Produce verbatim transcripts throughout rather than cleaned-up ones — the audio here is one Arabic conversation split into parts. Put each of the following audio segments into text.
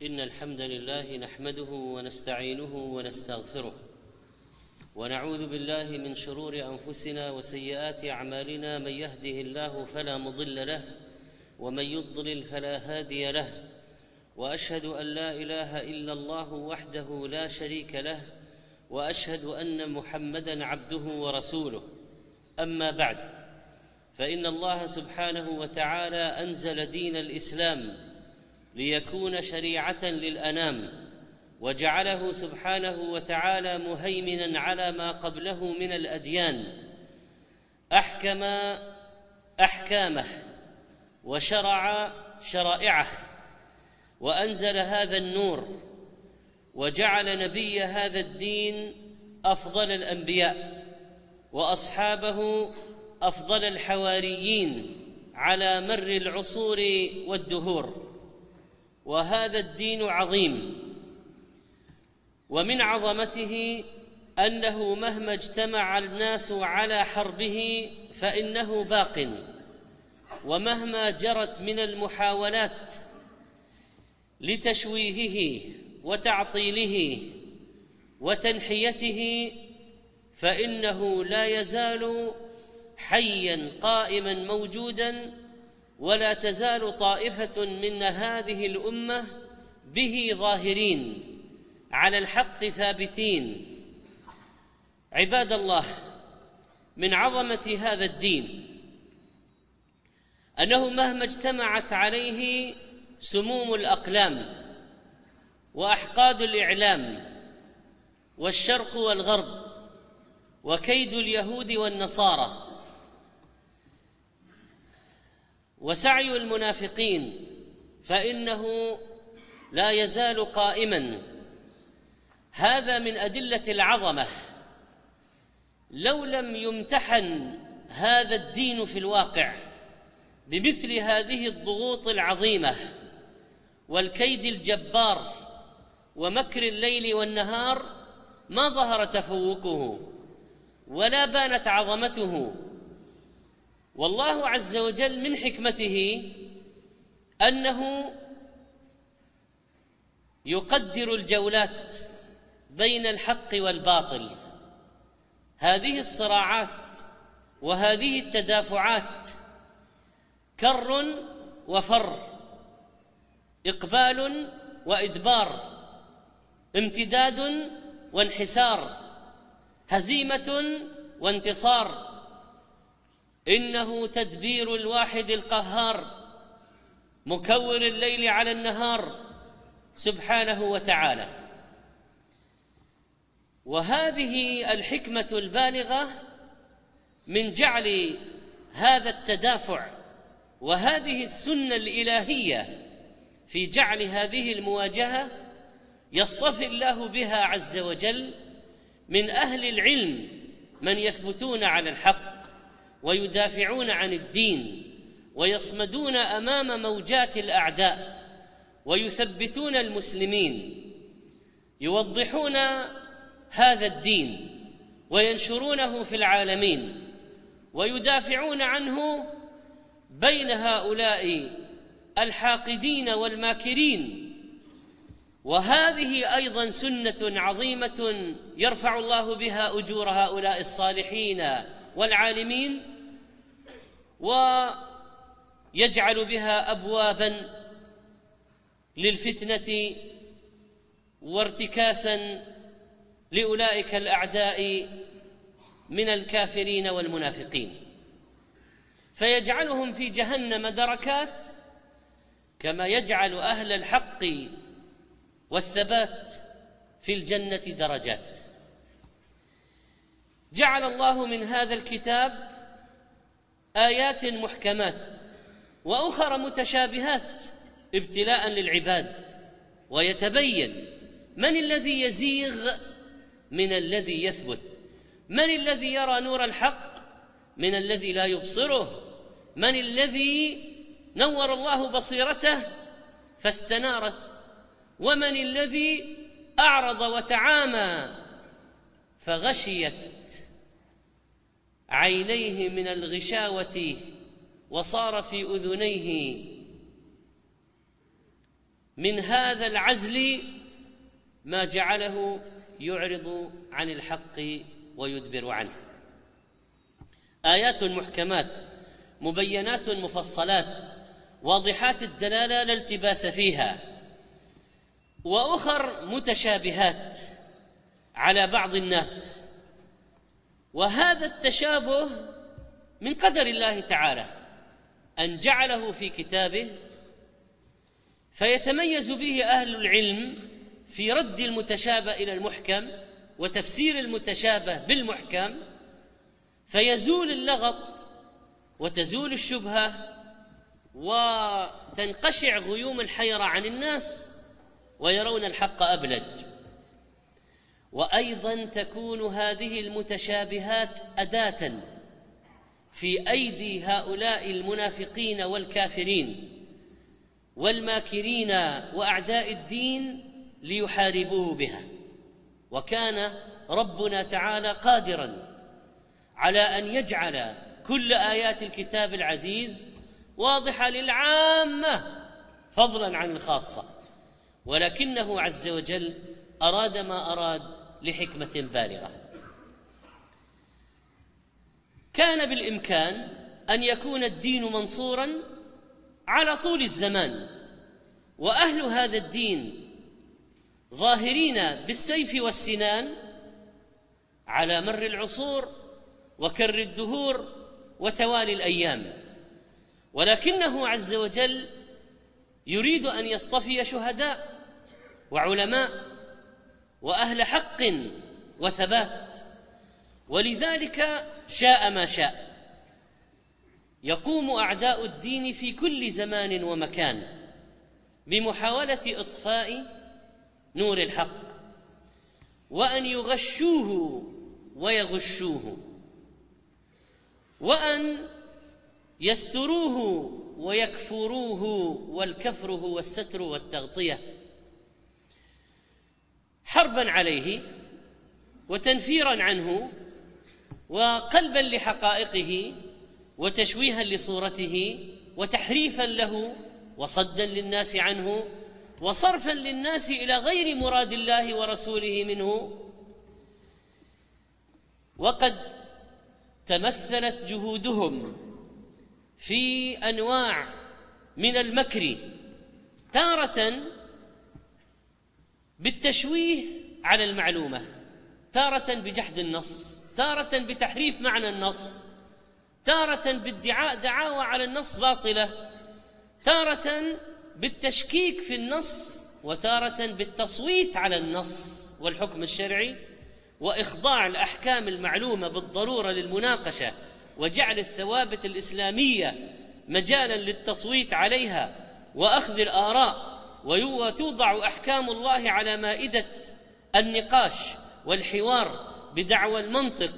إن الحمد لله نحمده ونستعينه ونستغفره ونعوذ بالله من شرور أنفسنا وسيئات أعمالنا. من يهده الله فلا مضل له ومن يضلل فلا هادي له، وأشهد أن لا إله إلا الله وحده لا شريك له، وأشهد أن محمدًا عبده ورسوله. أما بعد، فإن الله سبحانه وتعالى أنزل دين الإسلام ليكون شريعة للأنام، وجعله سبحانه وتعالى مهيمناً على ما قبله من الأديان، أحكم أحكامه وشرع شرائعه، وأنزل هذا النور، وجعل نبي هذا الدين أفضل الأنبياء، وأصحابه أفضل الحواريين على مر العصور والدهور. وهذا الدين عظيم، ومن عظمته أنه مهما اجتمع الناس على حربه فإنه باق، ومهما جرت من المحاولات لتشويهه وتعطيله وتنحيته فإنه لا يزال حياً قائماً موجوداً، ولا تزال طائفة من هذه الأمة به ظاهرين على الحق ثابتين. عباد الله، من عظمة هذا الدين أنه مهما اجتمعت عليه سموم الأقلام وأحقاد الإعلام والشرق والغرب وكيد اليهود والنصارى وسعي المنافقين، فإنه لا يزال قائماً. هذا من أدلة العظمة. لو لم يمتحن هذا الدين في الواقع بمثل هذه الضغوط العظيمة والكيد الجبار ومكر الليل والنهار، ما ظهر تفوقه ولا بانت عظمته. والله عز وجل من حكمته أنه يقدر الجولات بين الحق والباطل، هذه الصراعات وهذه التدافعات كر وفر، إقبال وإدبار، امتداد وانحسار، هزيمة وانتصار. إنه تدبير الواحد القهار مكور الليل على النهار سبحانه وتعالى. وهذه الحكمة البالغة من جعل هذا التدافع وهذه السنة الإلهية في جعل هذه المواجهة يصطفي الله بها عز وجل من أهل العلم من يثبتون على الحق ويدافعون عن الدين ويصمدون أمام موجات الأعداء ويثبتون المسلمين، يوضحون هذا الدين وينشرونه في العالمين ويدافعون عنه بين هؤلاء الحاقدين والماكرين. وهذه أيضاً سنة عظيمة يرفع الله بها أجور هؤلاء الصالحين والعالمين، ويجعل بها أبواباً للفتنة وارتكاساً لأولئك الأعداء من الكافرين والمنافقين، فيجعلهم في جهنم دركات كما يجعل أهل الحق والثبات في الجنة درجات. جعل الله من هذا الكتاب آيات محكمات وأخرى متشابهات ابتلاء للعباد، ويتبين من الذي يزيغ من الذي يثبت، من الذي يرى نور الحق من الذي لا يبصره، من الذي نور الله بصيرته فاستنارت، ومن الذي أعرض وتعامى فغشيت عينيه من الغشاوة وصار في أذنيه من هذا العزل ما جعله يعرض عن الحق ويدبر عنه. آيات محكمات مبينات مفصلات واضحات الدلالة لا التباس فيها، وأخر متشابهات على بعض الناس، وهذا التشابه من قدر الله تعالى أن جعله في كتابه، فيتميز به أهل العلم في رد المتشابه إلى المحكم وتفسير المتشابه بالمحكم، فيزول اللغط وتزول الشبهة وتنقشع غيوم الحيرة عن الناس ويرون الحق أبلج. وأيضا تكون هذه المتشابهات أداة في أيدي هؤلاء المنافقين والكافرين والماكرين وأعداء الدين ليحاربوه بها. وكان ربنا تعالى قادراً على أن يجعل كل آيات الكتاب العزيز واضحة للعامة فضلاً عن الخاصة، ولكنه عز وجل أراد ما أراد لحكمة بالغة. كان بالإمكان أن يكون الدين منصوراً على طول الزمان، وأهل هذا الدين ظاهرين بالسيف والسنان على مر العصور وكر الدهور وتوالي الأيام، ولكنه عز وجل يريد أن يصطفي شهداء وعلماء وأهل حق وثبات، ولذلك شاء ما شاء. يقوم أعداء الدين في كل زمان ومكان بمحاولة إطفاء نور الحق، وأن يغشوه ويغشوه، وأن يستروه ويكفروه، والكفر هو الستر والتغطية، حربا عليه وتنفيرا عنه وقلبا لحقائقه وتشويها لصورته وتحريفا له وصدا للناس عنه وصرفا للناس إلى غير مراد الله ورسوله منه. وقد تمثلت جهودهم في أنواع من المكر، تارة بالتشويه على المعلومة، تارة بجحد النص، تارة بتحريف معنى النص، تارة بادعاء دعاوى على النص باطلة، تارة بالتشكيك في النص، وتارة بالتصويت على النص والحكم الشرعي، وإخضاع الأحكام المعلومة بالضرورة للمناقشة، وجعل الثوابت الإسلامية مجالا للتصويت عليها وأخذ الآراء، وتوضع أحكام الله على مائدة النقاش والحوار بدعوى المنطق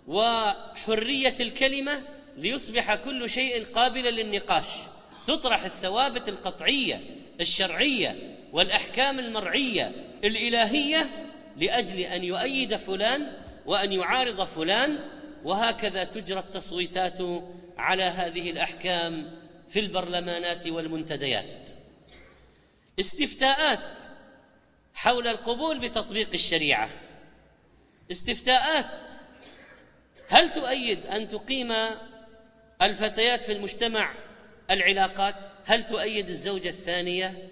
وحرية الكلمة، ليصبح كل شيء قابلا للنقاش. تطرح الثوابت القطعية الشرعية والأحكام المرعية الإلهية لأجل أن يؤيد فلان وأن يعارض فلان، وهكذا تجرى التصويتات على هذه الأحكام في البرلمانات والمنتديات. استفتاءات حول القبول بتطبيق الشريعة، استفتاءات هل تؤيد أن تقيم الفتيات في المجتمع العلاقات؟ هل تؤيد الزوجة الثانية؟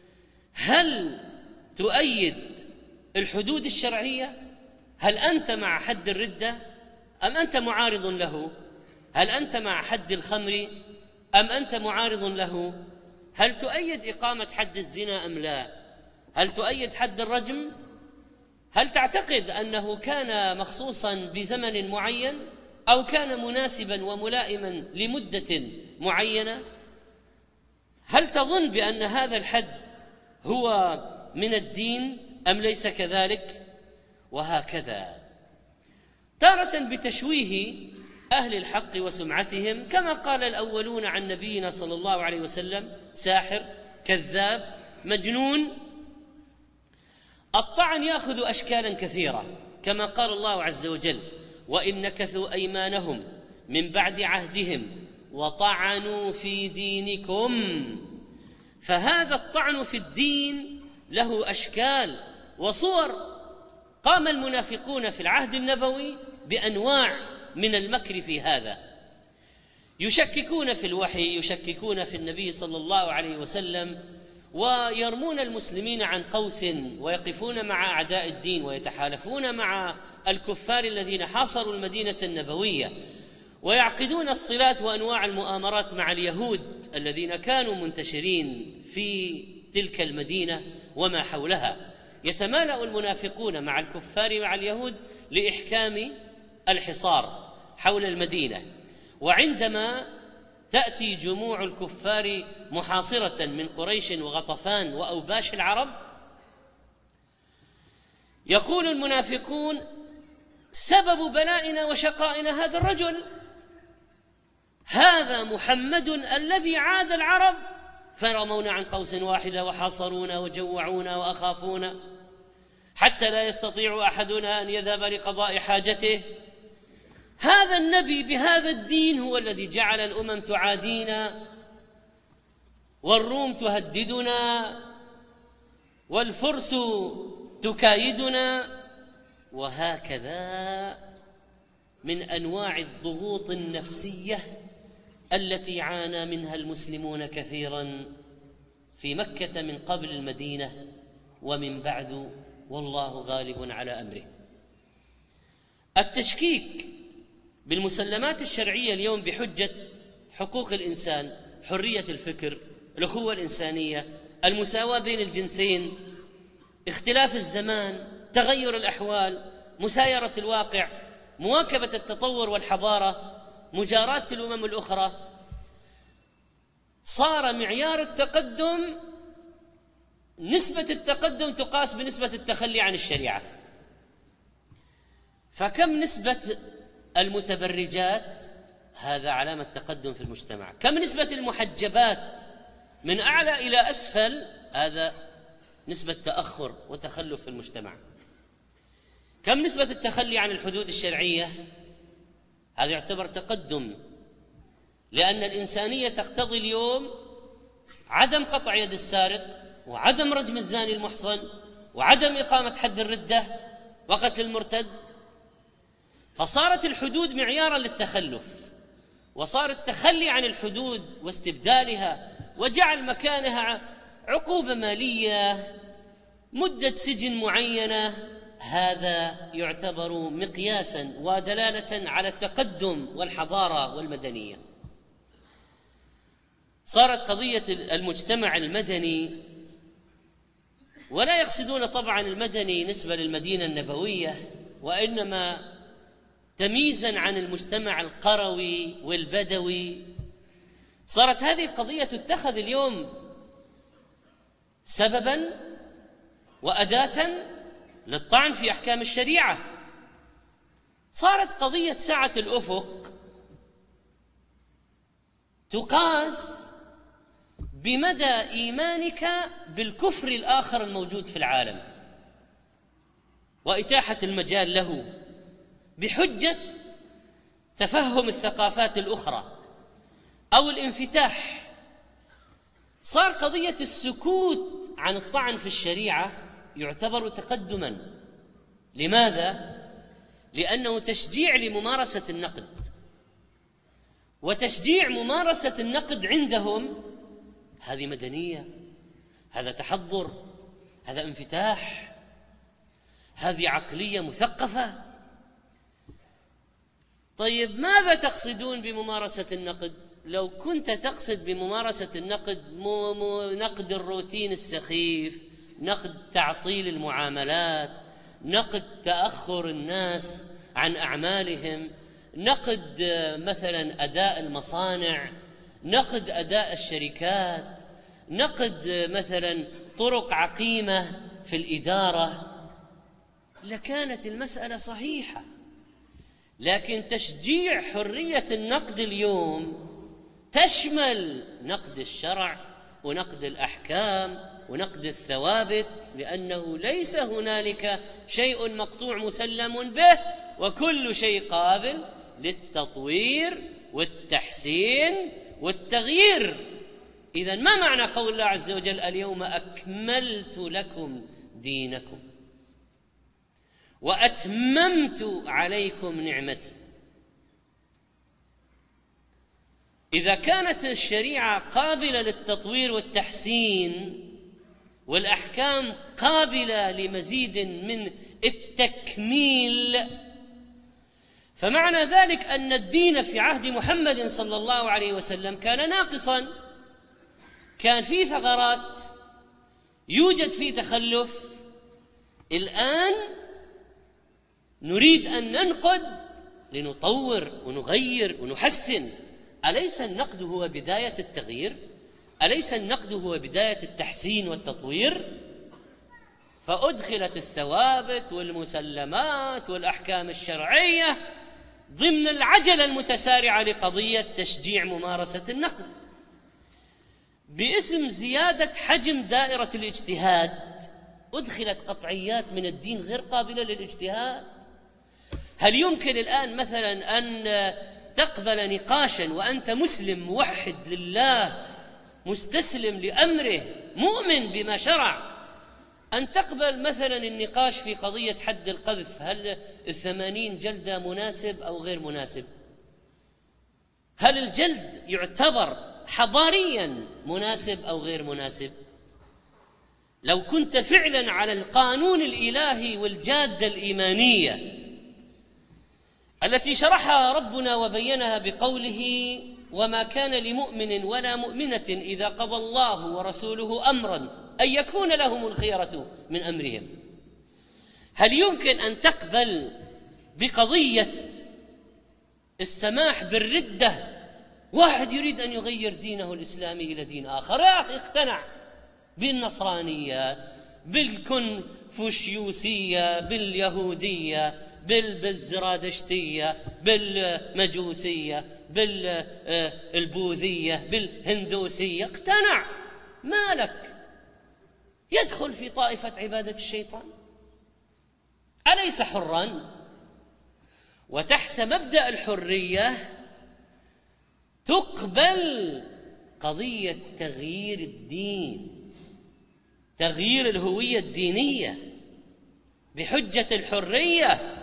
هل تؤيد الحدود الشرعية؟ هل أنت مع حد الردة أم أنت معارض له؟ هل أنت مع حد الخمر أم أنت معارض له؟ هل تؤيد إقامة حد الزنا أم لا؟ هل تؤيد حد الرجم؟ هل تعتقد أنه كان مخصوصا بزمن معين أو كان مناسبا وملائما لمدة معينة؟ هل تظن بأن هذا الحد هو من الدين أم ليس كذلك؟ وهكذا تارة بتشويه أهل الحق وسمعتهم، كما قال الأولون عن نبينا صلى الله عليه وسلم: ساحر، كذاب، مجنون. الطعن يأخذ أشكالا كثيرة، كما قال الله عز وجل: وإن نكثوا أيمانهم من بعد عهدهم وطعنوا في دينكم فهذا الطعن في الدين له أشكال وصور. قام المنافقون في العهد النبوي بأنواع من المكر في هذا، يشككون في الوحي، يشككون في النبي صلى الله عليه وسلم، ويرمون المسلمين عن قوس، ويقفون مع أعداء الدين، ويتحالفون مع الكفار الذين حاصروا المدينة النبوية، ويعقدون الصلات وأنواع المؤامرات مع اليهود الذين كانوا منتشرين في تلك المدينة وما حولها. يتمالأ المنافقون مع الكفار مع اليهود لإحكام الحصار حول المدينة، وعندما تأتي جموع الكفار محاصرة من قريش وغطفان وأوباش العرب، يقول المنافقون: سبب بلائنا وشقائنا هذا الرجل، هذا محمد الذي عاد العرب فرمونا عن قوس واحدة وحاصرونا وجوعونا وأخافونا حتى لا يستطيع أحدنا أن يذهب لقضاء حاجته. هذا النبي بهذا الدين هو الذي جعل الأمم تعادينا، والروم تهددنا، والفرس تكايدنا، وهكذا من أنواع الضغوط النفسية التي عانى منها المسلمون كثيرا في مكة من قبل المدينة ومن بعد، والله غالب على أمره. التشكيك بالمسلمات الشرعية اليوم بحجة حقوق الإنسان، حرية الفكر، الأخوة الإنسانية، المساواة بين الجنسين، اختلاف الزمان، تغير الأحوال، مسايرة الواقع، مواكبة التطور والحضارة، مجاراة الأمم الأخرى، صار معيار التقدم نسبة التقدم تقاس بنسبة التخلي عن الشريعة. فكم نسبة المتبرجات؟ هذا علامة تقدم في المجتمع. كم نسبة المحجبات من أعلى إلى أسفل؟ هذا نسبة تأخر وتخلف في المجتمع. كم نسبة التخلي عن الحدود الشرعية؟ هذا يعتبر تقدم، لأن الإنسانية تقتضي اليوم عدم قطع يد السارق، وعدم رجم الزاني المحصن، وعدم إقامة حد الردة وقتل المرتد. فصارت الحدود معيارا للتخلف، وصار التخلي عن الحدود واستبدالها وجعل مكانها عقوبة مالية، مدة سجن معينة، هذا يعتبر مقياسا ودلالة على التقدم والحضارة والمدنية. صارت قضية المجتمع المدني، ولا يقصدون طبعا المدني نسبة للمدينة النبوية، وإنما تمييزا عن المجتمع القروي والبدوي. صارت هذه القضية تتخذ اليوم سببا وأداة للطعن في أحكام الشريعة. صارت قضية سعة الأفق تقاس بمدى إيمانك بالكفر الآخر الموجود في العالم وإتاحة المجال له بحجة تفهم الثقافات الأخرى أو الانفتاح. صار قضية السكوت عن الطعن في الشريعة يعتبر تقدما. لماذا؟ لأنه تشجيع لممارسة النقد، وتشجيع ممارسة النقد عندهم هذه مدنية، هذا تحضر، هذا انفتاح، هذه عقلية مثقفة. طيب ماذا تقصدون بممارسة النقد؟ لو كنت تقصد بممارسة النقد مو مو نقد الروتين السخيف، نقد تعطيل المعاملات، نقد تأخر الناس عن أعمالهم، نقد مثلا أداء المصانع، نقد أداء الشركات، نقد مثلا طرق عقيمة في الإدارة، لكانت المسألة صحيحة. لكن تشجيع حرية النقد اليوم تشمل نقد الشرع ونقد الأحكام ونقد الثوابت، لأنه ليس هنالك شيء مقطوع مسلم به، وكل شيء قابل للتطوير والتحسين والتغيير إذن ما معنى قول الله عز وجل اليوم أكملت لكم دينكم وأتممت عليكم نعمتي؟ إذا كانت الشريعة قابلة للتطوير والتحسين والأحكام قابلة لمزيد من التكميل، فمعنى ذلك أن الدين في عهد محمد صلى الله عليه وسلم كان ناقصاً، كان فيه ثغرات، يوجد فيه تخلف. الآن نريد أن ننقد لنطور ونغير ونحسن. أليس النقد هو بداية التغيير؟ أليس النقد هو بداية التحسين والتطوير؟ فأدخلت الثوابت والمسلمات والأحكام الشرعية ضمن العجلة المتسارعة لقضية تشجيع ممارسة النقد باسم زيادة حجم دائرة الاجتهاد. أدخلت قطعيات من الدين غير قابلة للاجتهاد. هل يمكن الآن مثلا أن تقبل نقاشا وأنت مسلم موحد لله مستسلم لأمره مؤمن بما شرع، أن تقبل مثلا النقاش في قضية حد القذف؟ هل الثمانين جلدة مناسب أو غير مناسب؟ هل الجلد يعتبر حضاريا مناسب أو غير مناسب؟ لو كنت فعلا على القانون الإلهي والجادة الإيمانية التي شرحها ربنا وبينها بقوله: وما كان لمؤمن ولا مؤمنة إذا قضى الله ورسوله أمرا أن يكون لهم الخيرة من أمرهم. هل يمكن أن تقبل بقضية السماح بالردة؟ واحد يريد أن يغير دينه الإسلامي إلى دين آخر، يا أخي اقتنع بالنصرانية، بالكونفوشيوسية، باليهودية، بالزرادشتية، بالمجوسية، بالبوذية، بالهندوسية، اقتنع. مالك؟ يدخل في طائفة عبادة الشيطان. أليس حراً؟ وتحت مبدأ الحرية تقبل قضية تغيير الدين، تغيير الهوية الدينية بحجة الحرية.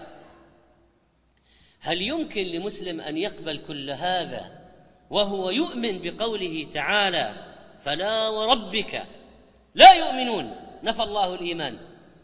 هل يمكن لمسلم أن يقبل كل هذا وهو يؤمن بقوله تعالى: فلا وربك لا يؤمنون؟ نفى الله الإيمان.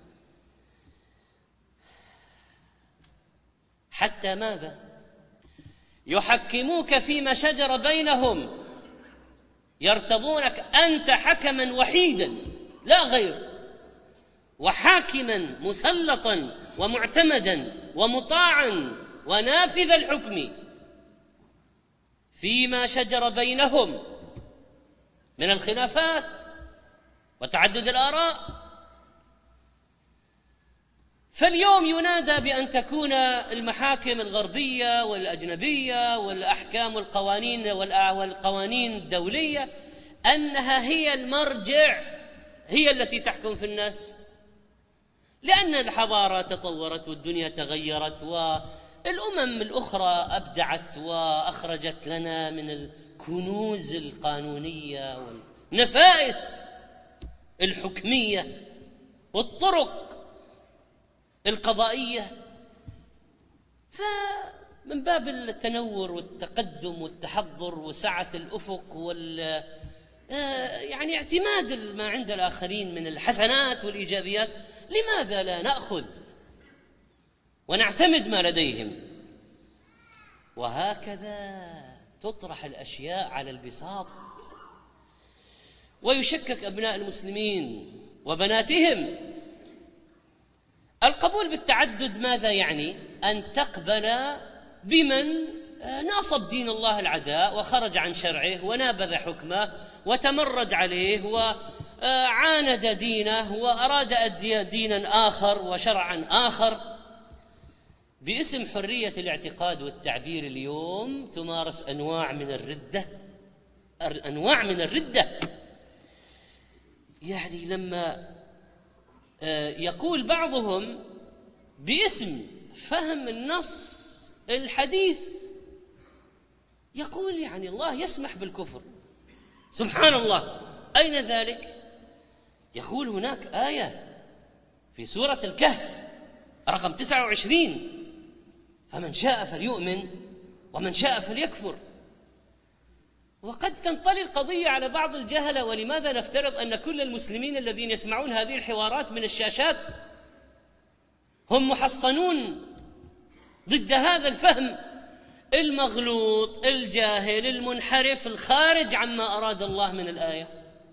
حتى ماذا؟ يحكموك فيما شجر بينهم يرتضونك أنت حكما وحيدا لا غير، وحاكما مسلطا ومعتمدا ومطاعا ونافذ الحكم فيما شجر بينهم من الخلافات وتعدد الآراء. فاليوم ينادى بأن تكون المحاكم الغربية والأجنبية والأحكام القوانين والقوانين الدولية أنها هي المرجع، هي التي تحكم في الناس، لأن الحضارة تطورت والدنيا تغيرت والأمم الأخرى أبدعت وأخرجت لنا من الكنوز القانونية والنفائس الحكمية والطرق القضائية. فمن باب التنور والتقدم والتحضر وسعة الأفق وال يعني اعتماد ما عند الآخرين من الحسنات والإيجابيات، لماذا لا نأخذ ونعتمد ما لديهم؟ وهكذا تطرح الأشياء على البساط ويشكك أبناء المسلمين وبناتهم. القبول بالتعدد ماذا يعني؟ أن تقبل بمن ناصب دين الله العداء وخرج عن شرعه ونابذ حكمه وتمرد عليه وعاند دينه وأراد أدي دينا آخر وشرعا آخر. باسم حرية الاعتقاد والتعبير اليوم تمارس أنواع من الردة، أنواع من الردة. يعني لما يقول بعضهم باسم فهم النص الحديث، يقول يعني الله يسمح بالكفر، سبحان الله، أين ذلك؟ يقول هناك آية في سورة الكهف رقم تسعة وعشرين: فمن شاء فليؤمن ومن شاء فليكفر. وقد تنطلي القضية على بعض الجهلة، ولماذا نفترض أن كل المسلمين الذين يسمعون هذه الحوارات من الشاشات هم محصنون ضد هذا الفهم المغلوط الجاهل المنحرف الخارج عما أراد الله من الآية؟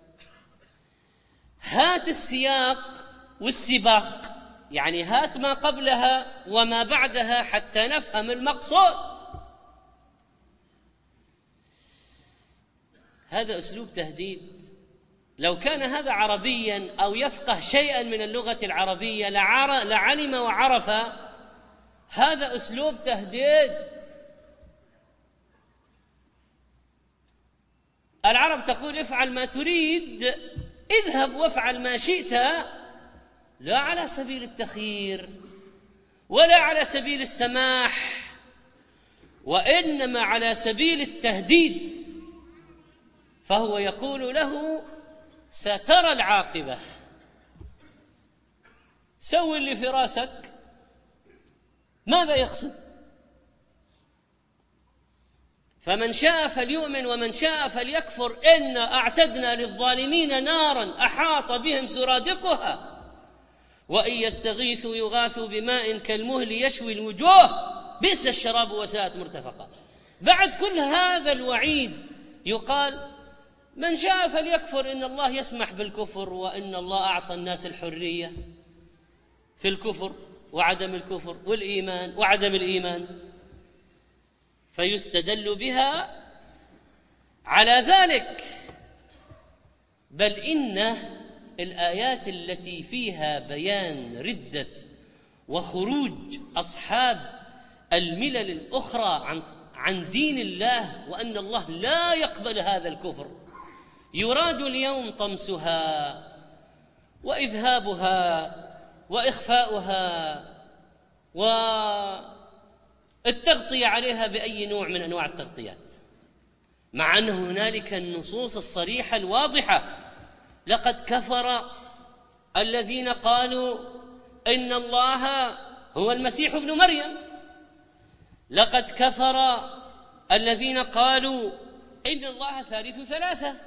هات السياق والسباق، يعني هات ما قبلها وما بعدها حتى نفهم المقصود. هذا أسلوب تهديد. لو كان هذا عربيا أو يفقه شيئا من اللغة العربية لعلم وعرف هذا أسلوب تهديد. العرب تقول: افعل ما تريد، اذهب وافعل ما شئت، لا على سبيل التخيير ولا على سبيل السماح، وإنما على سبيل التهديد. فهو يقول له: سترى العاقبة، سوي اللي في راسك. ماذا يقصد؟ فمن شاء فليؤمن ومن شاء فليكفر إنا أعتدنا للظالمين نارا أحاط بهم سرادقها وإن يستغيثوا يغاثوا بماء كالمهل يشوي الوجوه بئس الشراب وساءت مرتفقا. بعد كل هذا الوعيد يقال: من شاء فليكفر، إن الله يسمح بالكفر، وإن الله أعطى الناس الحرية في الكفر وعدم الكفر والإيمان وعدم الإيمان، فيستدل بها على ذلك. بل إن الآيات التي فيها بيان ردة وخروج أصحاب الملل الأخرى عن عن دين الله، وأن الله لا يقبل هذا الكفر، يراد اليوم طمسها وإذهابها وإخفاؤها والتغطية عليها بأي نوع من أنواع التغطيات، مع أن هنالك النصوص الصريحة الواضحة. لقد كفر الذين قالوا إن الله هو المسيح ابن مريم، لقد كفر الذين قالوا إن الله ثالث ثلاثة،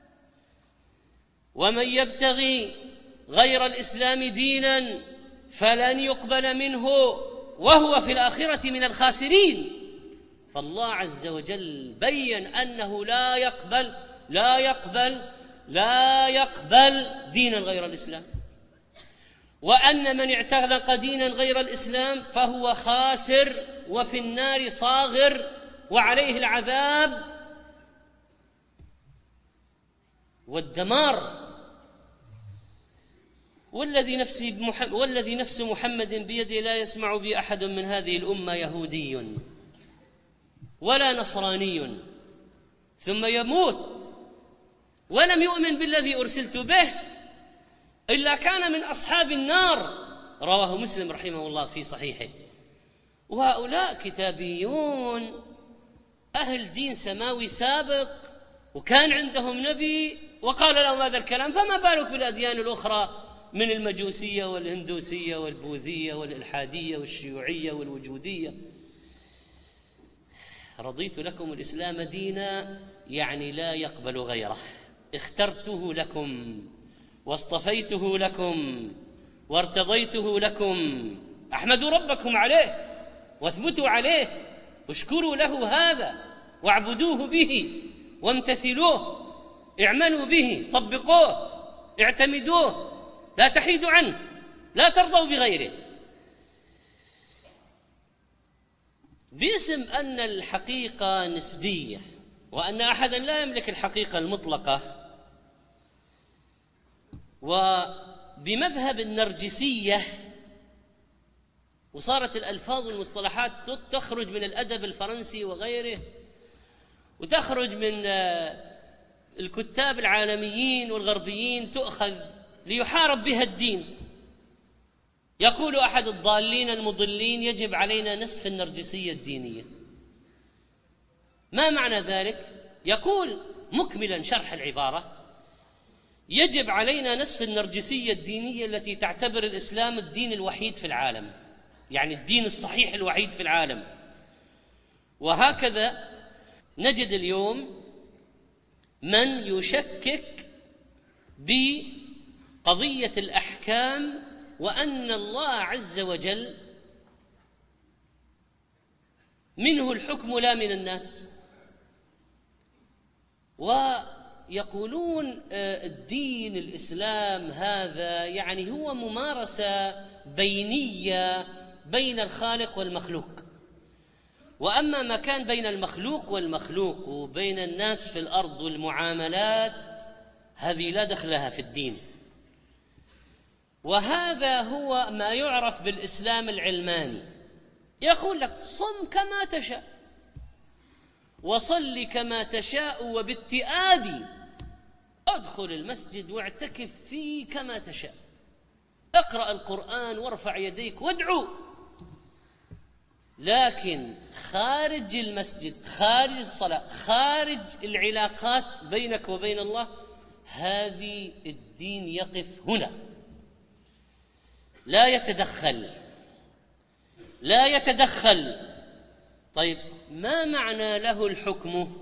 ومن يبتغي غير الإسلام دينا فلن يقبل منه وهو في الآخرة من الخاسرين. فالله عز وجل بين أنه لا يقبل لا يقبل لا يقبل دينا غير الإسلام، وأن من اعتنق دينا غير الإسلام فهو خاسر وفي النار صاغر وعليه العذاب والدمار. والذي نفسي بمحمد والذي نفس محمد بيده لا يسمع بي أحد من هذه الأمة يهودي ولا نصراني ثم يموت ولم يؤمن بالذي أرسلت به إلا كان من أصحاب النار. رواه مسلم رحمه الله في صحيحه. وهؤلاء كتابيون أهل دين سماوي سابق، وكان عندهم نبي وقال لهم هذا الكلام، فما بالك بالأديان الأخرى من المجوسية والهندوسية والبوذية والإلحادية والشيوعية والوجودية. رضيت لكم الإسلام دينا، يعني لا يقبل غيره، اخترته لكم واصطفيته لكم وارتضيته لكم، احمدوا ربكم عليه واثبتوا عليه واشكروا له هذا واعبدوه به وامتثلوه، اعملوا به، طبقوه، اعتمدوه، لا تحيدوا عنه، لا ترضوا بغيره. باسم أن الحقيقة نسبية وأن أحدا لا يملك الحقيقة المطلقة، وبمذهب النرجسية، وصارت الألفاظ والمصطلحات تخرج من الأدب الفرنسي وغيره، وتخرج من الكتاب العالميين والغربيين، تؤخذ ليحارب بها الدين. يقول أحد الضالين المضلين: يجب علينا نسف النرجسية الدينية. ما معنى ذلك؟ يقول مكملا شرح العبارة: يجب علينا نسف النرجسية الدينية التي تعتبر الإسلام الدين الوحيد في العالم، يعني الدين الصحيح الوحيد في العالم. وهكذا نجد اليوم من يشكك بقضية الأحكام، وأن الله عز وجل منه الحكم لا من الناس، ويقولون الدين الإسلام هذا يعني هو ممارسة بينية بين الخالق والمخلوق، وأما ما كان بين المخلوق والمخلوق وبين الناس في الأرض والمعاملات هذه لا دخل لها في الدين. وهذا هو ما يعرف بالإسلام العلماني، يقول لك: صم كما تشاء، وصل كما تشاء، وبالتآدي ادخل المسجد واعتكف فيه كما تشاء، اقرأ القرآن وارفع يديك وادعو. لكن خارج المسجد، خارج الصلاة، خارج العلاقات بينك وبين الله، هذه الدين يقف هنا، لا يتدخل، لا يتدخل. طيب، ما معنى له الحكم؟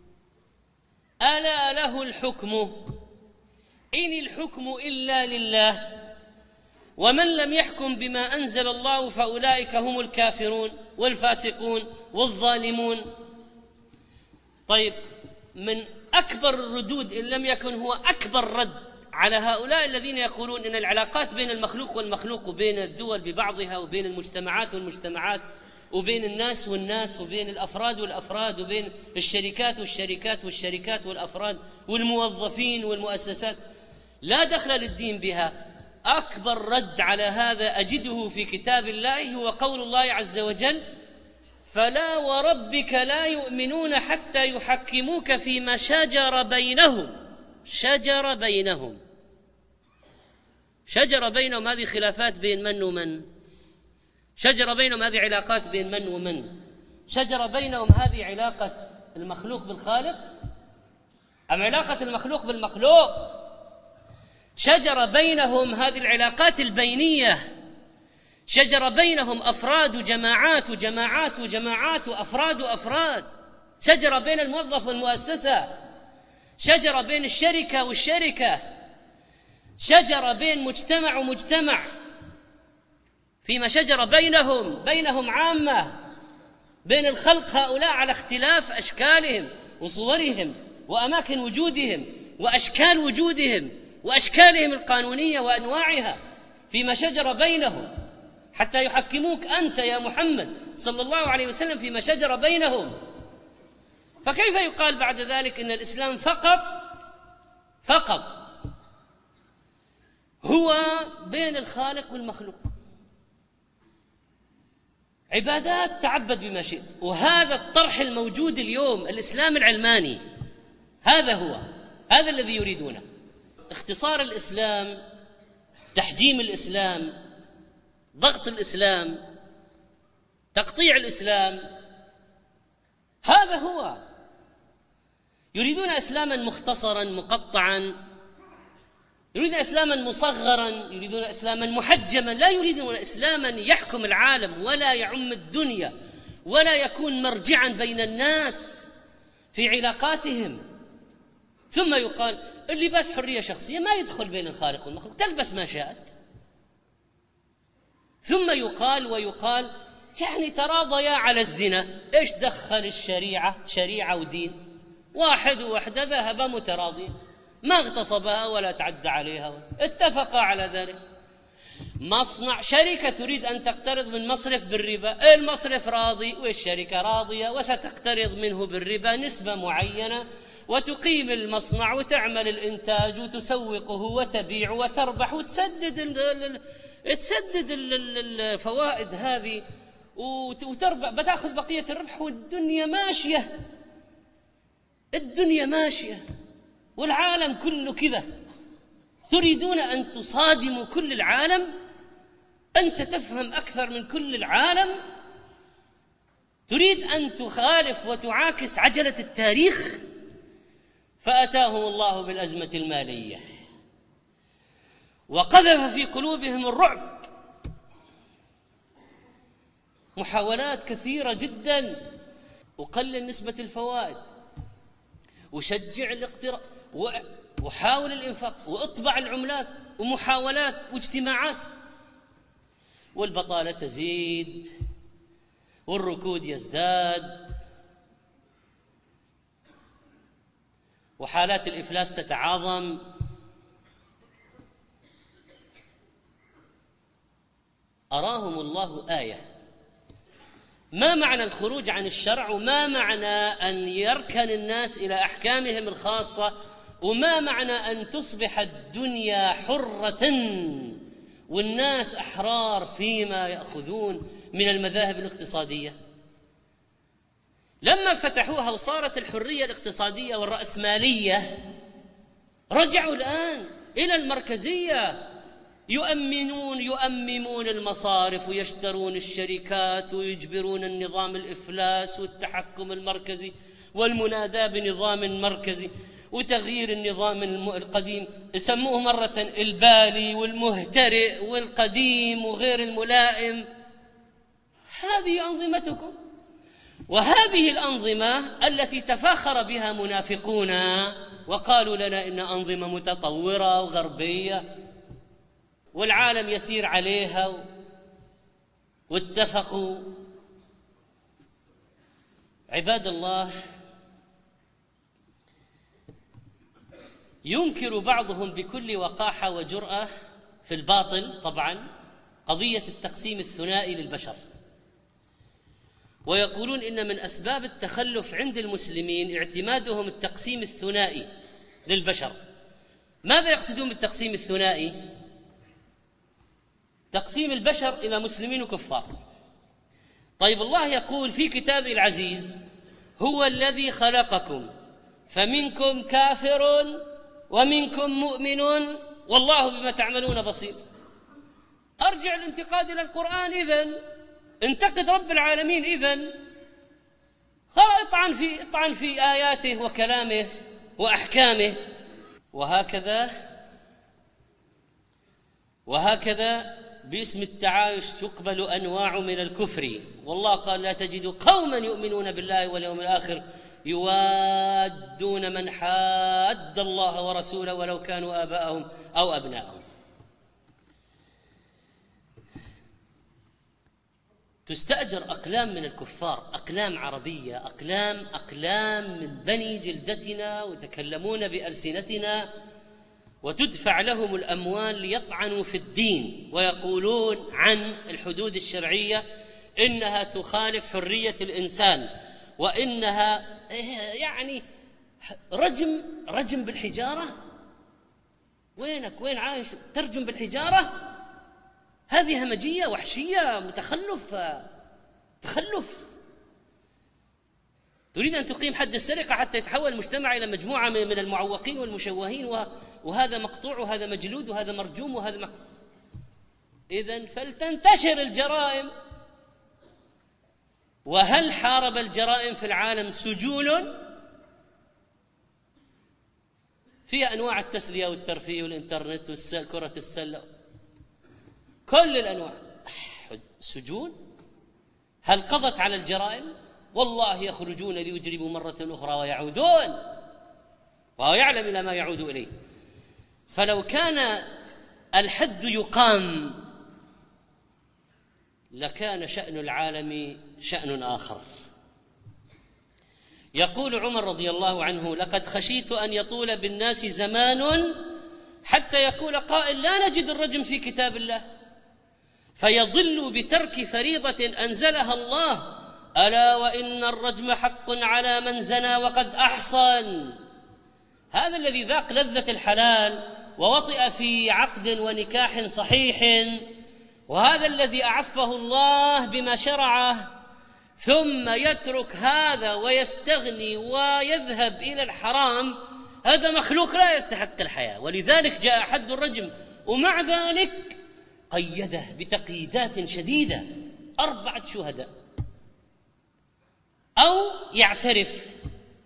ألا له الحكم؟ إن الحكم إلا لله، ومن لم يحكم بما أنزل الله فأولئك هم الكافرون والفاسقون والظالمون. طيب، من أكبر الردود إن لم يكن هو أكبر رد على هؤلاء الذين يقولون إن العلاقات بين المخلوق والمخلوق، وبين الدول ببعضها، وبين المجتمعات والمجتمعات، وبين الناس والناس، وبين الأفراد والأفراد، وبين الشركات والشركات والشركات والأفراد والموظفين والمؤسسات، لا دخل للدين بها. أكبر رد على هذا أجده في كتاب الله هو قول الله عز وجل: فلا وربك لا يؤمنون حتى يحكموك فيما شجر بينهم. شجر بينهم، شجر بينهم، هذه خلافات بين من ومن، شجر بينهم هذه علاقات بين من ومن، شجر بينهم هذه علاقة المخلوق بالخالق أم علاقة المخلوق بالمخلوق؟ شجر بينهم هذه العلاقات البينية، شجر بينهم أفراد وجماعات وجماعات وجماعات وأفراد وأفراد، شجر بين الموظف والمؤسسة، شجر بين الشركة والشركة، شجر بين مجتمع ومجتمع، فيما شجر بينهم بينهم عامة، بين الخلق هؤلاء على اختلاف أشكالهم وصورهم وأماكن وجودهم وأشكال وجودهم وأشكالهم القانونية وأنواعها، فيما شجر بينهم، حتى يحكموك أنت يا محمد صلى الله عليه وسلم فيما شجر بينهم. فكيف يقال بعد ذلك إن الإسلام فقط فقط هو بين الخالق والمخلوق؟ عبادات تعبد بما شئت. وهذا الطرح الموجود اليوم، الإسلام العلماني، هذا هو، هذا الذي يريدونه: اختصار الإسلام، تحجيم الإسلام، ضغط الإسلام، تقطيع الإسلام، هذا هو. يريدون إسلاما مختصرا مقطعا، يريدون إسلاما مصغرا، يريدون إسلاما محجما، لا يريدون إسلاما يحكم العالم ولا يعم الدنيا ولا يكون مرجعا بين الناس في علاقاتهم. ثم يقال اللباس حرية شخصية، ما يدخل بين الخالق والمخلوق، تلبس ما شاءت. ثم يقال ويقال يعني تراضيا على الزنا، إيش دخل الشريعة؟ شريعة ودين، واحد ووحدة ذهبا متراضين، ما اغتصبها ولا تعدى عليها، اتفقا على ذلك. مصنع، شركة تريد أن تقترض من مصرف بالربا، المصرف راضي والشركة راضية، وستقترض منه بالربا نسبة معينة، وتقيم المصنع وتعمل الإنتاج وتسوقه وتبيع وتربح وتسدد ال تسدد الفوائد هذه وتربح، بتاخذ بقية الربح، والدنيا ماشية، الدنيا ماشية، والعالم كله كذا. تريدون أن تصادموا كل العالم؟ أنت تفهم أكثر من كل العالم؟ تريد أن تخالف وتعاكس عجلة التاريخ؟ فأتاهم الله بالأزمة المالية وقذف في قلوبهم الرعب. محاولات كثيرة جدا، وقلل نسبة الفوائد، وشجع الاقتراض، وحاول الإنفاق، وإطبع العملات، ومحاولات واجتماعات، والبطالة تزيد والركود يزداد وحالات الإفلاس تتعاظم. أراهم الله آية. ما معنى الخروج عن الشرع؟ وما معنى أن يركن الناس إلى أحكامهم الخاصة؟ وما معنى أن تصبح الدنيا حرة والناس أحرار فيما يأخذون من المذاهب الاقتصادية؟ لما فتحوها وصارت الحرية الاقتصادية والرأسمالية، رجعوا الآن إلى المركزية، يؤمنون يؤممون المصارف ويشترون الشركات ويجبرون النظام الإفلاس والتحكم المركزي والمناداة بنظام مركزي وتغيير النظام القديم. يسموه مرة البالي والمهترئ والقديم وغير الملائم. هذه أنظمتكم، وهذه الأنظمة التي تفاخر بها منافقون وقالوا لنا إن أنظمة متطورة وغربية والعالم يسير عليها، واتفقوا. عباد الله، ينكر بعضهم بكل وقاحة وجرأة في الباطل طبعا قضية التقسيم الثنائي للبشر، ويقولون إن من أسباب التخلف عند المسلمين اعتمادهم التقسيم الثنائي للبشر. ماذا يقصدون بالتقسيم الثنائي؟ تقسيم البشر إلى مسلمين وكفار. طيب الله يقول في كتابه العزيز: هو الذي خلقكم فمنكم كافر ومنكم مؤمن والله بما تعملون بصير. أرجع الانتقاد إلى القرآن، إذن انتقد رب العالمين، إذن اطعن في اطعن في آياته وكلامه وأحكامه. وهكذا وهكذا باسم التعايش تقبل أنواع من الكفر. والله قال: لا تجد قوما يؤمنون بالله واليوم الآخر يوادون من حاد الله ورسوله ولو كانوا آباءهم أو أبناءهم. تستأجر أقلام من الكفار، أقلام عربية، أقلام أقلام من بني جلدتنا ويتكلمون بألسنتنا، وتدفع لهم الأموال ليطعنوا في الدين ويقولون عن الحدود الشرعية إنها تخالف حرية الإنسان، وإنها يعني رجم رجم بالحجارة. وينك؟ وين عايش ترجم بالحجارة؟ هذه همجية وحشية متخلف تخلف. تريد أن تقيم حد السرقة حتى يتحول المجتمع إلى مجموعة من المعوقين والمشوهين، وهذا مقطوع وهذا مجلود وهذا مرجوم وهذا مق... إذن فلتنتشر الجرائم. وهل حارب الجرائم في العالم سجون فيها أنواع التسلية والترفيه والإنترنت وكرة السلة، كل الأنواع، سجون؟ هل قضت على الجرائم؟ والله يخرجون ليجرموا مرة أخرى ويعودون، وهو يعلم إلى ما يعود إليه. فلو كان الحد يقام لكان شأن العالم شأن آخر. يقول عمر رضي الله عنه: لقد خشيت أن يطول بالناس زمان حتى يقول قائل: لا نجد الرجم في كتاب الله، فيضل بترك فريضة أنزلها الله، ألا وإن الرجم حق على من زنى وقد أحصن. هذا الذي ذاق لذة الحلال ووطئ في عقد ونكاح صحيح، وهذا الذي أعفه الله بما شرعه، ثم يترك هذا ويستغني ويذهب إلى الحرام، هذا مخلوق لا يستحق الحياة. ولذلك جاء حد الرجم، ومع ذلك قيده بتقييدات شديدة: أربعة شهداء، أو يعترف،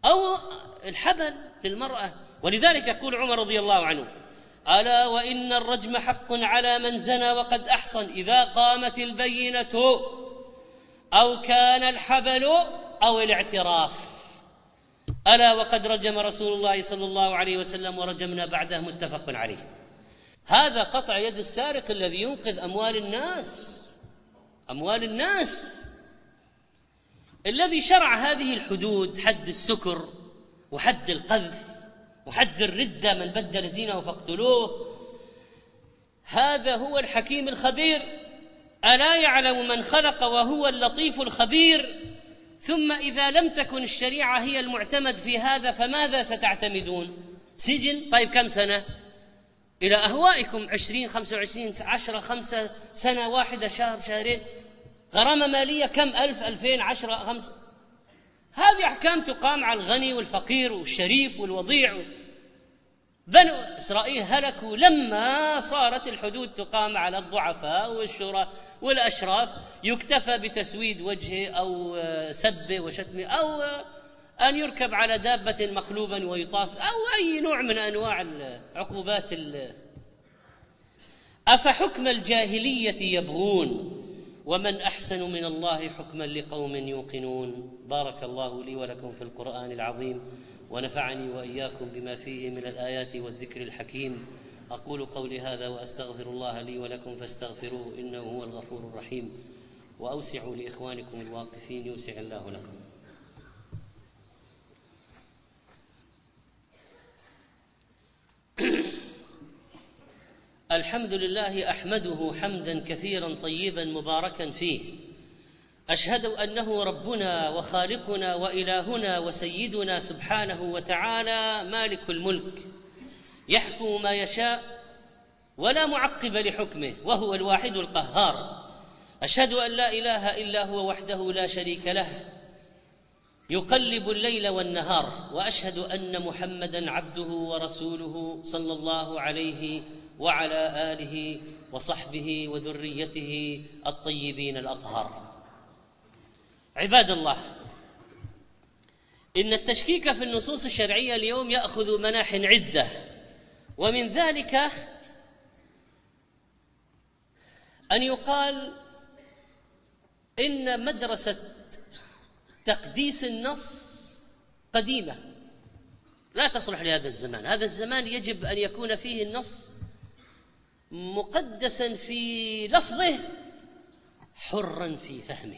أو الحبل للمرأة. ولذلك يقول عمر رضي الله عنه: ألا وإن الرجم حق على من زنى وقد أحصن إذا قامت البينة أو كان الحبل أو الاعتراف. ألا وقد رجم رسول الله صلى الله عليه وسلم ورجمنا بعده، متفق عليه. هذا قطع يد السارق الذي ينقذ أموال الناس، أموال الناس. الذي شرع هذه الحدود، حد السكر وحد القذف وحد الردة، من بدل دينه فاقتلوه، هذا هو الحكيم الخبير. ألا يعلم من خلق وهو اللطيف الخبير؟ ثم إذا لم تكن الشريعة هي المعتمد في هذا فماذا ستعتمدون؟ سجن؟ طيب كم سنة؟ إلى أهوائكم، عشرين، خمسة وعشرين، عشرة، خمسة، سنة واحدة، شهر، شهرين، غرامة مالية كم؟ ألف، ألفين، عشرة، خمسة. هذه أحكام تقام على الغني والفقير والشريف والوضيع. بنو إسرائيل هلكوا لما صارت الحدود تقام على الضعفاء والشراء والأشراف، يكتفى بتسويد وجهه أو سبه وشتمه، أو أن يركب على دابة مقلوبا ويطاف، أو أي نوع من أنواع العقوبات. أفحكم الجاهلية يبغون ومن أحسن من الله حكما لقوم يوقنون. بارك الله لي ولكم في القرآن العظيم، ونفعني وإياكم بما فيه من الآيات والذكر الحكيم. أقول قولي هذا وأستغفر الله لي ولكم فاستغفروه إنه هو الغفور الرحيم. وأوسعوا لإخوانكم الواقفين يوسع الله لكم. الحمد لله أحمده حمدا كثيرا طيبا مباركا فيه. أشهد أنه ربنا وخالقنا وإلهنا وسيدنا سبحانه وتعالى مالك الملك، يحكم ما يشاء ولا معقب لحكمه، وهو الواحد القهار. أشهد أن لا إله إلا هو وحده لا شريك له، يقلب الليل والنهار. وأشهد أن محمدًا عبده ورسوله صلى الله عليه وعلى آله وصحبه وذريته الطيبين الأطهار. عباد الله، إن التشكيك في النصوص الشرعية اليوم يأخذ مناح عدة، ومن ذلك أن يقال إن مدرسة تقديس النص قديمة لا تصلح لهذا الزمان. هذا الزمان يجب أن يكون فيه النص مقدسا في لفظه حرا في فهمه،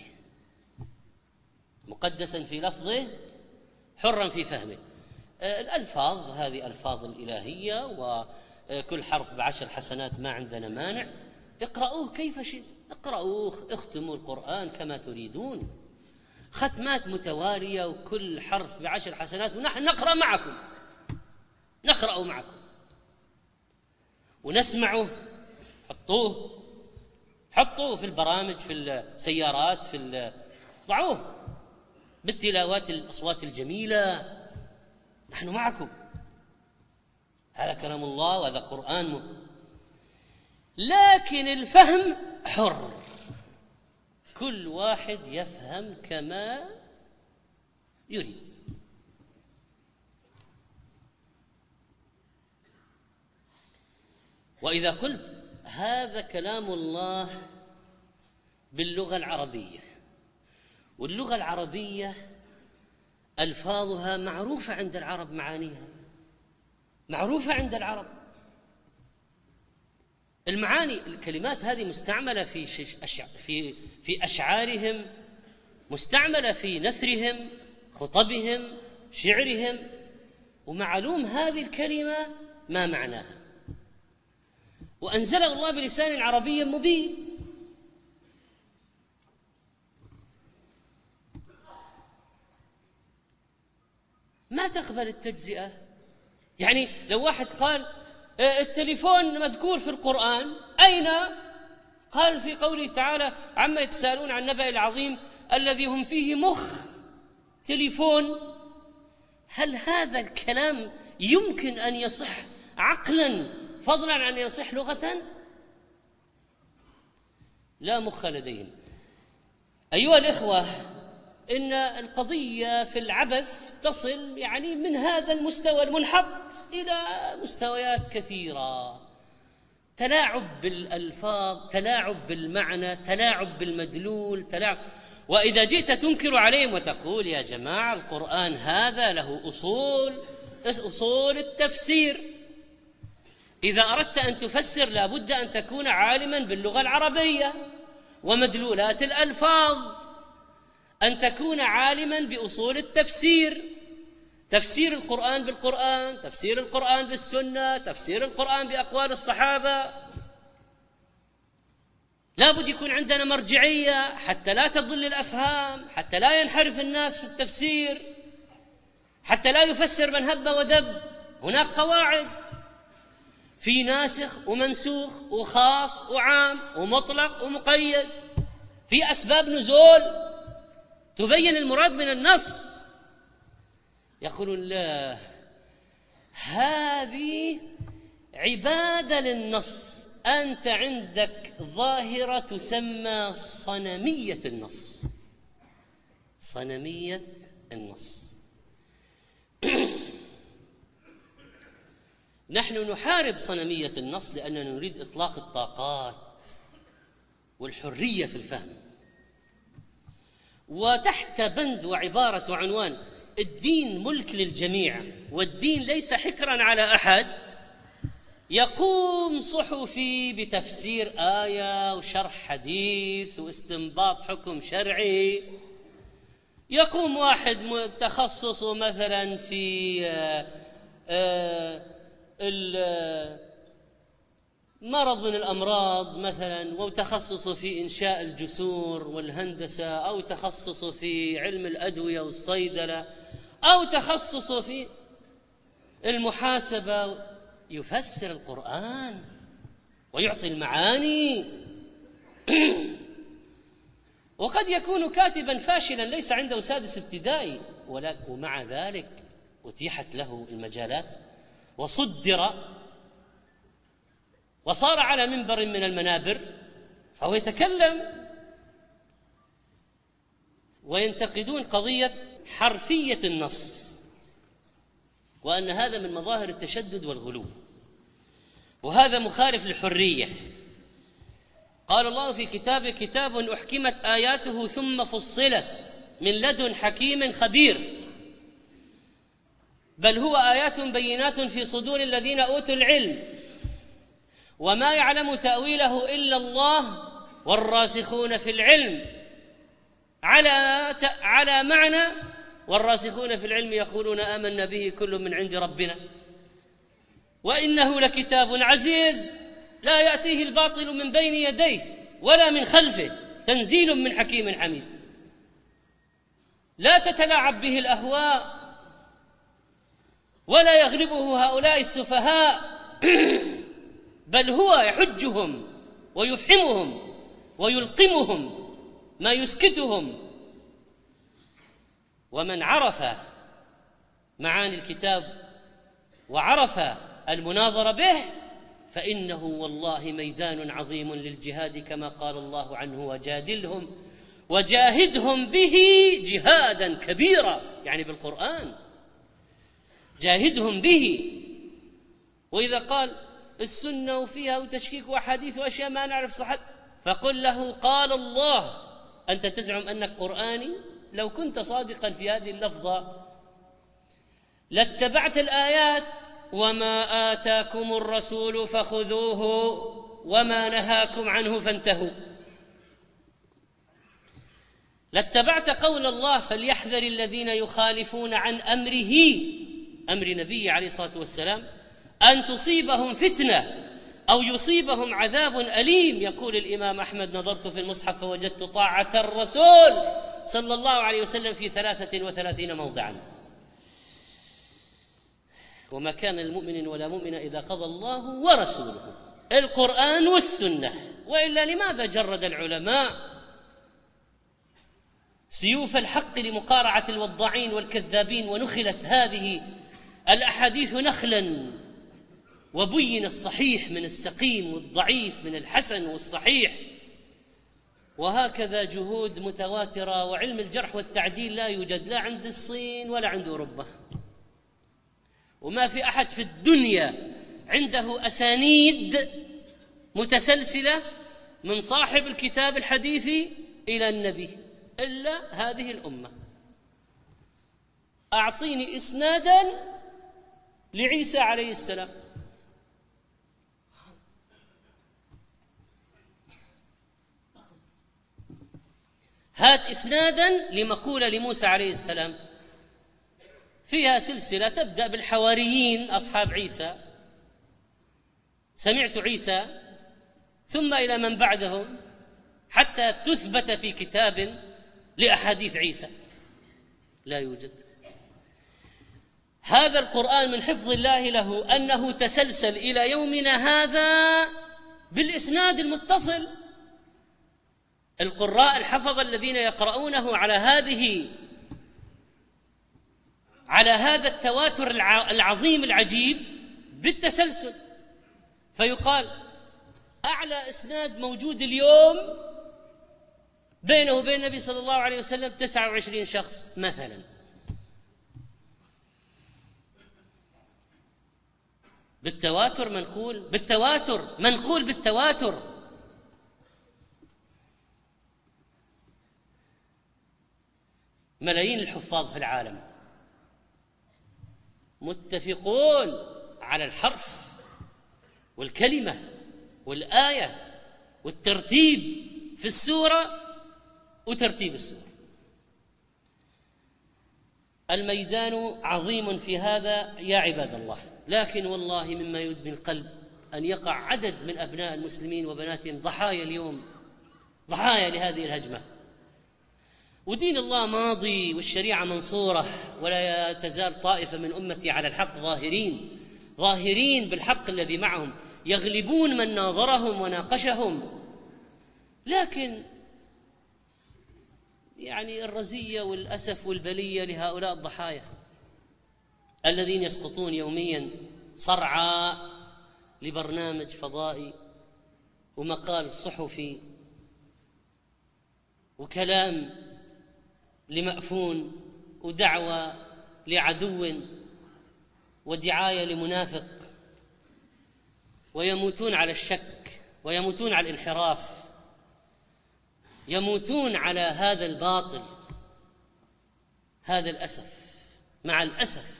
مقدسا في لفظه حرا في فهمه. الألفاظ هذه ألفاظ الإلهية، وكل حرف بعشر حسنات، ما عندنا مانع. اقرأوه كيف شئتم، اقرأوه، اختموا القرآن كما تريدون، ختمات متوالية وكل حرف بعشر حسنات، ونحن نقرأ معكم، نقرأ معكم ونسمعه. حطوه حطوه في البرامج، في السيارات، في ضعوه بالتلاوات، الأصوات الجميلة. نحن معكم، هذا كلام الله وهذا قرآن، لكن الفهم حر، كل واحد يفهم كما يريد. وإذا قلت هذا كلام الله باللغة العربية، واللغة العربية ألفاظها معروفة عند العرب، معانيها معروفة عند العرب، المعاني، الكلمات هذه مستعملة في في في أشعارهم، مستعملة في نثرهم، خطبهم، شعرهم، ومعلوم هذه الكلمة ما معناها، وأنزلها الله بلسان عربي مبين. ما تقبل التجزئة. يعني لو واحد قال التليفون مذكور في القرآن، أين؟ قال في قوله تعالى عما يتساءلون عن النبأ العظيم الذي هم فيه مخ تليفون. هل هذا الكلام يمكن أن يصح عقلا فضلا عن أن يصح لغة؟ لا مخ لديهم. أيها الإخوة، إن القضية في العبث تصل يعني من هذا المستوى المنحط إلى مستويات كثيرة، تلاعب بالألفاظ، تلاعب بالمعنى، تلاعب بالمدلول، تلاعب. وإذا جئت تنكر عليهم وتقول يا جماعة القرآن هذا له أصول، أصول التفسير، إذا أردت أن تفسر لابد أن تكون عالما باللغة العربية ومدلولات الألفاظ، أن تكون عالما بأصول التفسير، تفسير القرآن بالقرآن، تفسير القرآن بالسنة، تفسير القرآن بأقوال الصحابة. لابد يكون عندنا مرجعية حتى لا تضل الأفهام، حتى لا ينحرف الناس في التفسير، حتى لا يفسر من هب ودب. هناك قواعد، في ناسخ ومنسوخ وخاص وعام ومطلق ومقيد، في أسباب نزول تبين المراد من النص. يقولون لا، هذه عبادة للنص، أنت عندك ظاهرة تسمى صنمية النص، صنمية النص. نحن نحارب صنمية النص لأننا نريد إطلاق الطاقات والحرية في الفهم، وتحت بند وعبارة وعنوان الدين ملك للجميع والدين ليس حكرا على أحد، يقوم صحفي بتفسير آية وشرح حديث واستنباط حكم شرعي، يقوم واحد تخصصه مثلا في مرض من الأمراض مثلا، وتخصصه في إنشاء الجسور والهندسة، أو تخصصه في علم الأدوية والصيدلة، أو تخصصه في المحاسبة، يفسر القرآن ويعطي المعاني. وقد يكون كاتبا فاشلا ليس عنده سادس ابتدائي، ومع ذلك أتيحت له المجالات وصدر وصار على منبر من المنابر، فهو يتكلم. وينتقدون قضية حرفية النص، وأن هذا من مظاهر التشدد والغلو، وهذا مخالف للحرية. قال الله في كتابه: كتاب أحكمت آياته ثم فصلت من لدن حكيم خبير، بل هو آيات بينات في صدور الذين أوتوا العلم وما يعلم تأويله إلا الله والراسخون في العلم، على على معنى والراسخون في العلم يقولون آمنا به كل من عند ربنا وإنه لكتاب عزيز لا يأتيه الباطل من بين يديه ولا من خلفه تنزيل من حكيم حميد. لا تتلاعب به الأهواء ولا يغلبه هؤلاء السفهاء، بل هو يحجهم ويفهمهم ويلقمهم ما يسكتهم. ومن عرف معاني الكتاب وعرف المناظرة به فإنه والله ميدان عظيم للجهاد، كما قال الله عنه: وجادلهم وجاهدهم به جهادا كبيرا، يعني بالقرآن جاهدهم به. وإذا قال السنة وفيها وتشكيك وحديث وأشياء ما نعرف صحة، فقل له قال الله. أنت تزعم أنك قرآني؟ لو كنت صادقا في هذه اللفظة لاتبعت الآيات: وما آتاكم الرسول فخذوه وما نهاكم عنه فانتهوا. لاتبعت قول الله: فليحذر الذين يخالفون عن أمره، أمر نبيه عليه الصلاة والسلام، أن تصيبهم فتنة أو يصيبهم عذاب أليم. يقول الإمام أحمد: نظرت في المصحف فوجدت طاعة الرسول صلى الله عليه وسلم في ثلاثة وثلاثين موضعا. وما كان المؤمن ولا مؤمن إذا قضى الله ورسوله، القرآن والسنة. وإلا لماذا جرد العلماء سيوف الحق لمقارعة الوضاعين والكذابين، ونخلت هذه الأحاديث نخلا، وبين الصحيح من السقيم والضعيف من الحسن والصحيح، وهكذا جهود متواترة. وعلم الجرح والتعديل لا يوجد لا عند الصين ولا عند أوروبا، وما في أحد في الدنيا عنده أسانيد متسلسلة من صاحب الكتاب الحديث إلى النبي إلا هذه الأمة. أعطيني إسنادا لعيسى عليه السلام، هات إسنادا لمقولة لموسى عليه السلام فيها سلسلة تبدأ بالحواريين أصحاب عيسى، سمعت عيسى، ثم إلى من بعدهم، حتى تثبت في كتاب لأحاديث عيسى. لا يوجد. هذا القرآن من حفظ الله له أنه تسلسل إلى يومنا هذا بالإسناد المتصل. القراء الحفظ الذين يقرؤونه على هذه على هذا التواتر العظيم العجيب بالتسلسل، فيقال أعلى إسناد موجود اليوم بينه وبين النبي صلى الله عليه وسلم تسعة وعشرين شخص مثلا. بالتواتر منقول بالتواتر منقول بالتواتر. ملايين الحفاظ في العالم متفقون على الحرف والكلمة والآية والترتيب في السورة وترتيب السورة. الميدان عظيم في هذا يا عباد الله، لكن والله مما يدمي القلب أن يقع عدد من أبناء المسلمين وبناتهم ضحايا اليوم، ضحايا لهذه الهجمة. ودين الله ماضي والشريعة منصورة، ولا تزال طائفة من أمتي على الحق ظاهرين ظاهرين بالحق الذي معهم، يغلبون من ناظرهم وناقشهم. لكن يعني الرزية والأسف والبلية لهؤلاء الضحايا الذين يسقطون يوميا صرعى لبرنامج فضائي ومقال صحفي وكلام لمأفون ودعوة لعدو ودعاية لمنافق، ويموتون على الشك ويموتون على الانحراف، يموتون على هذا الباطل. هذا الأسف مع الأسف.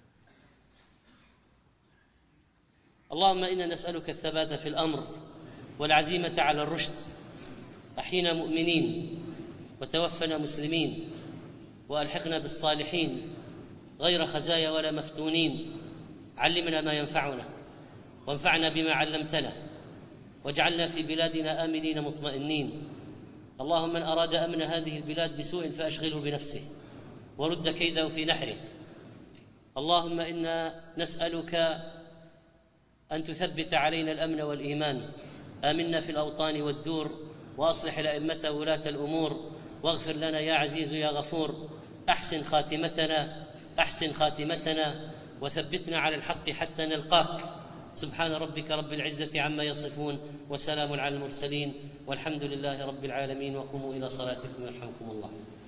اللهم إنا نسألك الثبات في الأمر والعزيمة على الرشد. أحينا مؤمنين وتوفنا مسلمين، وألحقنا بالصالحين غير خزايا ولا مفتونين. علمنا ما ينفعنا وانفعنا بما علمتنا، واجعلنا في بلادنا آمنين مطمئنين. اللهم من أراد أمن هذه البلاد بسوء فأشغله بنفسه ورد كيده في نحره. اللهم إنا نسألك أن تثبت علينا الأمن والإيمان. آمنا في الأوطان والدور، وأصلح الأئمة وولاة الأمور، واغفر لنا يا عزيز يا غفور. أحسن خاتمتنا أحسن خاتمتنا وثبتنا على الحق حتى نلقاك. سبحان ربك رب العزة عما يصفون، وسلام على المرسلين، والحمد لله رب العالمين. وقوموا إلى صلاتكم يرحمكم الله.